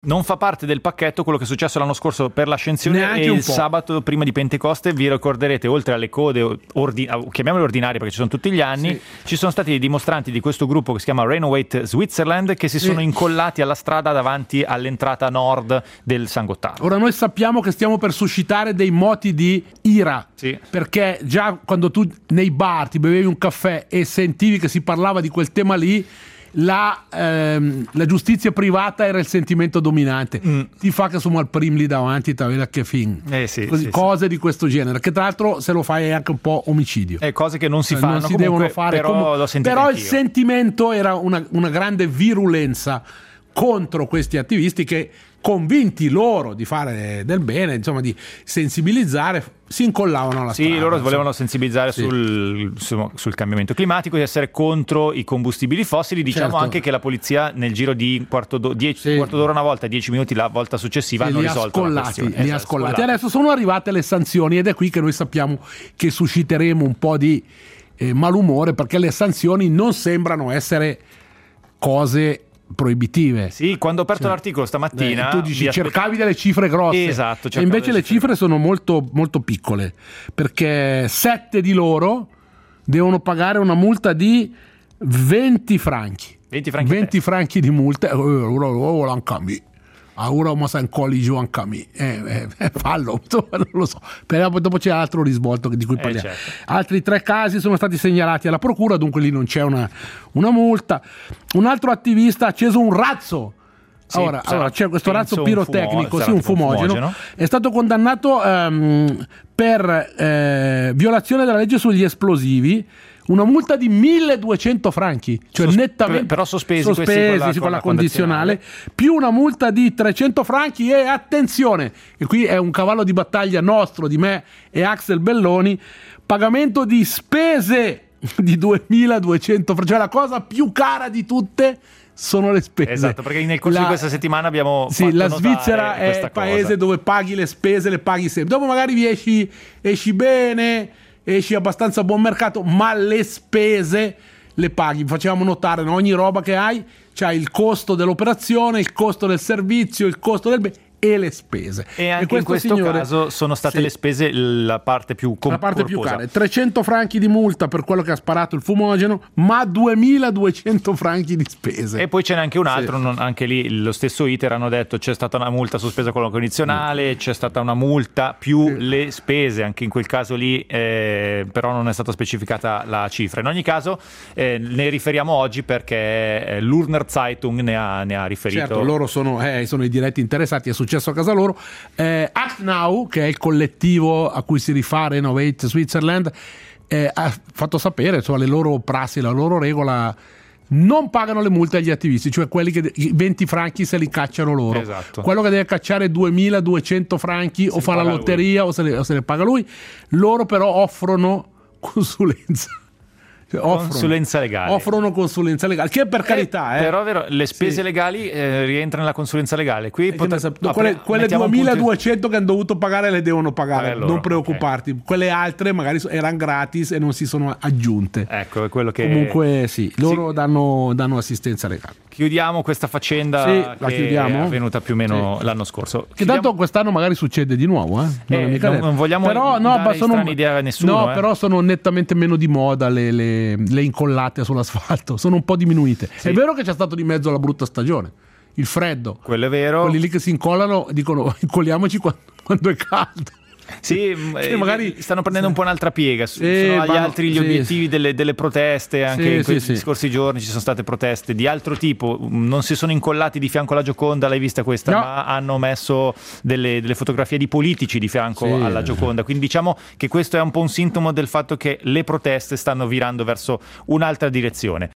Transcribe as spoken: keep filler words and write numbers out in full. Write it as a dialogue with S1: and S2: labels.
S1: Non fa parte del pacchetto quello che è successo l'anno scorso per l'ascensione
S2: Neanche
S1: e
S2: un
S1: il
S2: po'.
S1: sabato prima di Pentecoste. Vi ricorderete, oltre alle code ordi- chiamiamole ordinarie perché ci sono tutti gli anni,
S2: Sì.
S1: ci sono stati i dimostranti di questo gruppo che si chiama Renovate Switzerland che si
S2: Sì.
S1: sono incollati alla strada davanti all'entrata nord del San Gottaro.
S2: Ora noi sappiamo che stiamo per suscitare dei moti di ira,
S1: Sì.
S2: perché già quando tu nei bar ti bevevi un caffè e sentivi che si parlava di quel tema lì, la, ehm, la giustizia privata era il sentimento dominante.
S1: Mm.
S2: Ti fa che insomma al prim lì davanti ti aveva che fin.
S1: Eh sì,
S2: Così,
S1: sì,
S2: cose di questo genere, che tra l'altro se lo fai è anche un po' omicidio.
S1: E cose che non si
S2: Eh,
S1: fanno,
S2: non si
S1: comunque,
S2: devono fare,
S1: però
S2: comu-
S1: l'ho sentito
S2: però il
S1: anch'io.
S2: sentimento era una, una grande virulenza contro questi attivisti che, convinti loro di fare del bene, insomma di sensibilizzare, si incollavano alla
S1: Sì,
S2: strada.
S1: loro
S2: insomma.
S1: volevano sensibilizzare
S2: Sì.
S1: sul, sul, sul cambiamento climatico, di essere contro i combustibili fossili. Diciamo
S2: Certo.
S1: anche che la polizia nel giro di un quarto, d'o- dieci,
S2: Sì.
S1: quarto d'ora una volta, dieci minuti la volta successiva
S2: Sì,
S1: hanno
S2: li ha
S1: risolto la
S2: scollati,
S1: questione.
S2: li ha
S1: Esatto,
S2: scollati.
S1: scollati.
S2: Adesso sono arrivate le sanzioni ed è qui che noi sappiamo che susciteremo un po' di eh, malumore, perché le sanzioni non sembrano essere cose proibitive.
S1: Sì, quando ho aperto
S2: Sì.
S1: l'articolo stamattina
S2: Eh, tu dici
S1: vi aspe-
S2: cercavi delle cifre grosse,
S1: Esatto,
S2: e
S1: cercavo
S2: invece
S1: delle
S2: le
S1: cifre
S2: cifre sono molto, molto piccole, perché sette di loro devono pagare una multa di venti franchi.
S1: venti franchi a
S2: venti franchi di multa. Eh, ora ora anche a me. Ah, ora ma sai colli giù anche a me. Eh, eh, eh, fallo, insomma, non lo so. Però dopo c'è altro risvolto di cui
S1: Eh,
S2: parliamo.
S1: certo.
S2: Altri tre casi sono stati segnalati alla procura, dunque lì non c'è una, una multa. Un altro attivista ha acceso un razzo.
S1: Sì,
S2: Ora,
S1: sarà,
S2: allora, c'è questo
S1: penso,
S2: razzo
S1: un
S2: pirotecnico,
S1: fumo-
S2: sì,
S1: sarà
S2: un
S1: tipo un
S2: fumogeno,
S1: fumogeno.
S2: è stato condannato ehm, per eh, violazione della legge sugli esplosivi, una multa di milleduecento franchi, cioè
S1: Sos-
S2: nettamente
S1: però sospesi questi
S2: sospesi
S1: con la-
S2: sì,
S1: con la
S2: condizionale, più una multa di trecento franchi e attenzione, e qui è un cavallo di battaglia nostro, di me e Axel Belloni, pagamento di spese di duemiladuecento franchi, cioè la cosa più cara di tutte sono le spese.
S1: Esatto, perché nel corso
S2: La-
S1: di questa settimana abbiamo
S2: sì,
S1: fatto
S2: la
S1: notare
S2: Svizzera è
S1: questa
S2: il paese
S1: cosa.
S2: dove paghi le spese, le paghi sempre. Dopo magari vi esci, esci bene, esci abbastanza a buon mercato, ma le spese le paghi. Facevamo notare, no? Ogni roba che hai c'hai il costo dell'operazione, il costo del servizio, il costo del bene e le spese.
S1: E anche in questo
S2: signore-
S1: caso sono state
S2: sì,
S1: le spese la parte più com-
S2: la parte più
S1: corposa.
S2: cara, trecento franchi di multa per quello che ha sparato il fumogeno, ma duemiladuecento franchi di spese.
S1: E poi ce n'è anche un altro,
S2: Sì.
S1: non- anche lì lo stesso iter hanno detto c'è stata una multa sospesa con la condizionale, c'è stata una multa più
S2: Sì.
S1: le spese, anche in quel caso lì eh, però non è stata specificata la cifra. In ogni caso eh, ne riferiamo oggi perché eh, l'Urner Zeitung ne ha, ne ha riferito.
S2: Certo, loro sono, eh, sono i diretti interessati, è successo a casa loro. eh, Act Now, che è il collettivo a cui si rifà Renovate Switzerland, eh, ha fatto sapere, insomma, le loro prassi, la loro regola: non pagano le multe agli attivisti, cioè quelli che i venti franchi se li cacciano loro.
S1: Esatto.
S2: Quello che deve cacciare duemiladuecento franchi o
S1: li
S2: fa la
S1: paga
S2: lotteria o se, le, o se le paga lui. Loro però offrono consulenza. Cioè, offrono,
S1: Consulenza legale.
S2: offrono consulenza legale, che per carità, eh,
S1: Però è vero, le spese
S2: Sì.
S1: legali eh, rientrano nella consulenza legale. Qui
S2: E che
S1: potre-
S2: ne sap-
S1: apre-
S2: quelle, quelle
S1: mettiamo appunti-
S2: duemiladuecento che hanno dovuto pagare le devono pagare,
S1: Pagare loro,
S2: non preoccuparti. Quelle altre magari so- erano gratis e non si sono aggiunte.
S1: Ecco, è quello che
S2: Comunque sì, loro
S1: Sì.
S2: danno, danno assistenza legale.
S1: chiudiamo questa faccenda
S2: Sì, la
S1: che
S2: chiudiamo.
S1: è avvenuta più o meno
S2: Sì.
S1: l'anno scorso.
S2: Che
S1: Chiudiamo-
S2: tanto quest'anno magari succede di nuovo, eh? Non,
S1: Eh,
S2: è mica
S1: non-
S2: detto.
S1: non vogliamo
S2: però, no,
S1: dare
S2: ma sono,
S1: strane idee a nessuno,
S2: no,
S1: eh.
S2: però sono nettamente meno di moda le, le- le incollate sull'asfalto, sono un po' diminuite.
S1: Sì.
S2: È vero che c'è stato di mezzo la brutta stagione, il freddo.
S1: Quello è vero.
S2: Quelli lì che si incollano dicono incolliamoci quando, quando è caldo.
S1: Sì,
S2: Che
S1: eh,
S2: magari-
S1: stanno prendendo un po' un'altra piega. S-
S2: Sì,
S1: sono agli
S2: vanno-
S1: altri gli
S2: sì.
S1: obiettivi delle, delle proteste. Anche
S2: Sì,
S1: in questi
S2: sì, sì.
S1: scorsi giorni ci sono state proteste di altro tipo. Non si sono incollati di fianco alla Gioconda, l'hai vista questa?
S2: No.
S1: Ma hanno messo delle, delle fotografie di politici di fianco
S2: Sì.
S1: alla Gioconda. Quindi diciamo che questo è un po' un sintomo del fatto che le proteste stanno virando verso un'altra direzione.